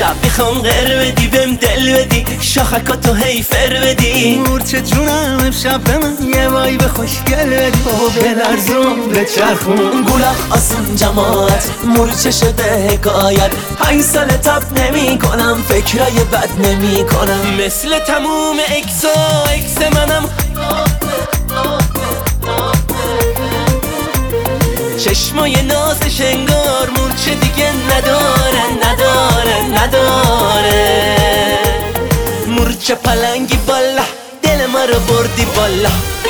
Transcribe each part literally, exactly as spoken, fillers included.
امشب میخوام غر بدی بهم دل بدی شاخکاتو هی فر بدی مورچه جونم امشب به من یه وایب خوشگل بدی بلرزون به چرخون گولاخ آسون جماعت مورچه شده حکایت پنج سال تب نمی کنم فکرای بد نمی کنم مثل تموم اکسا اکس منم چشمای نازش انگار مورچه دیگه نداره نداره نداره مورچه پلنگی بالا دل ما رو بردی بالا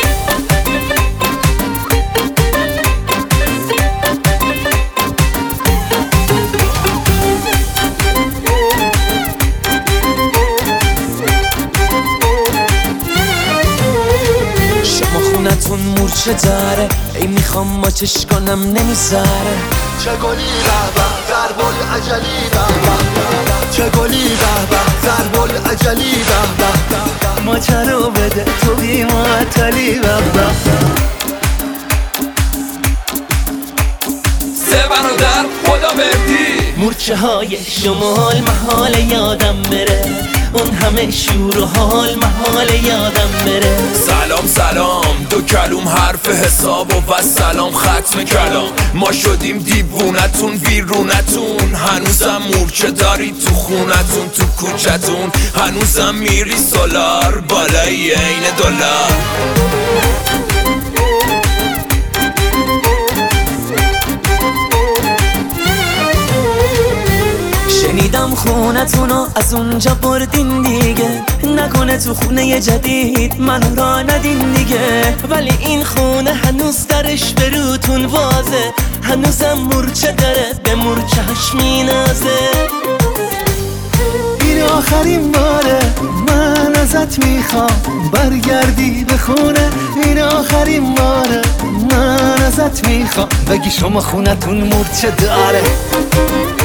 خونتون مورچه داره ای میخوام ماچش کنم نمیذاره چه گلی به به ضربال عجلی به به چه گلی به به ضربال عجلی به به ماچه رو بده تو بی معطلی به به سه برادر خدا مردی مورچه های شمال محال یادم بره اون همه شور و حال محال یادم بره سلام سلام دو کلوم حرف حساب و بس سلام ختم کلام ما شدیم دیوونتون ویرونتون هنوزم مورچه داری تو خونتون تو کوچتون هنوزم میری سولار بالای عین دلار شنیدم خونتونو از اونجا بردین دیگه نکنه تو خونه جدید منو را ندین دیگه ولی این خونه هنوز درش به روتون وازه هنوزم مورچه داره به مورچهش مینازه این آخرین باره من ازت میخوام برگردی به خونه این آخرین باره من ازت میخوام بگی شما خونتون مورچه داره